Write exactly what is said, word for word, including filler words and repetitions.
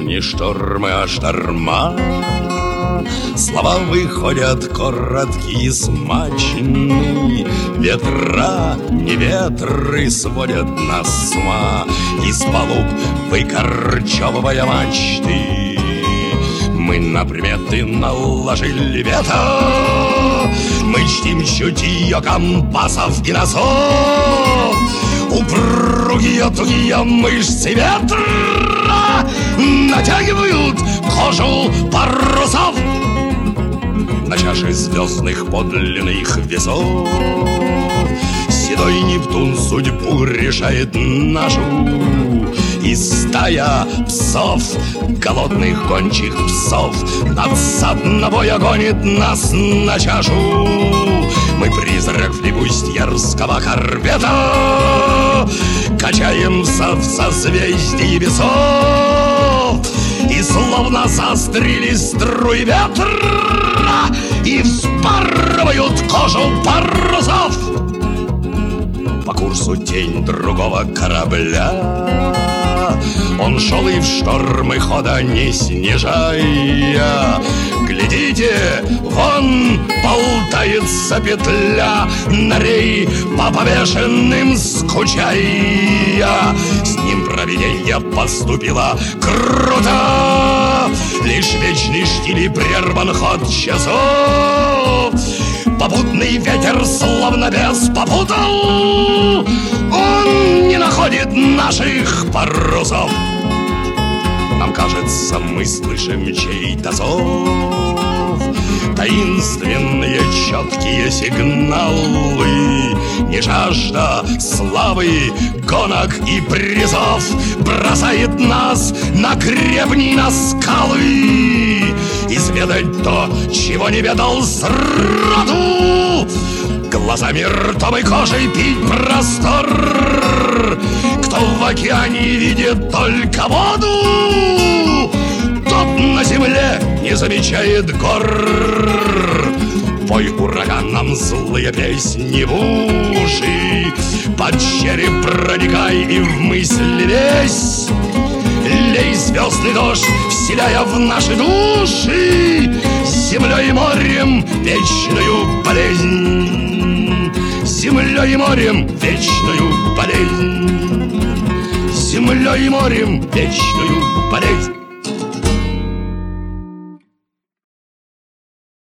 не штормы, а шторма. Слова выходят короткие, смачные. Ветра, не ветры сводят нас с ума, из палуб выкорчевывая мачты. Мы на приметы наложили вето, мы чтим чутье компасов и носов. Упругие тугие мышцы ветра натягивают кожу парусов. На чаше звездных подлинных весов седой Нептун судьбу решает нашу. И стая псов, голодных гончих псов, надсадного гонит нас на чашу. Мы призрак флибустьерского корвета, качаемся в созвездии весов. И словно застрели струи ветра и вспарывают кожу парусов. По курсу тень другого корабля он шел и в штормы хода не снижая. Глядите, вон болтается петля, на рей по повешенным скучая. С ним провиденье поступило круто, лишь вечный штиль прерван ход часов. Попутный ветер словно бес попутал, он не находит наших парусов. Нам кажется, мы слышим чей-то зов, таинственные четкие сигналы. Не жажда славы, гонок и призов бросает нас на гребни, на скалы. Изведать то, чего не ведал сроду, глазами, ртом и кожей пить простор. Кто в океане видит только воду, тот на земле не замечает гор. Пой ураганом злые песни в уши, под череп проникай и в мысль лезь. Лей звездный дождь, вселяя в наши души землей и морем вечную болезнь. Землей и морем вечную болезнь. Землей и морем вечную болезнь.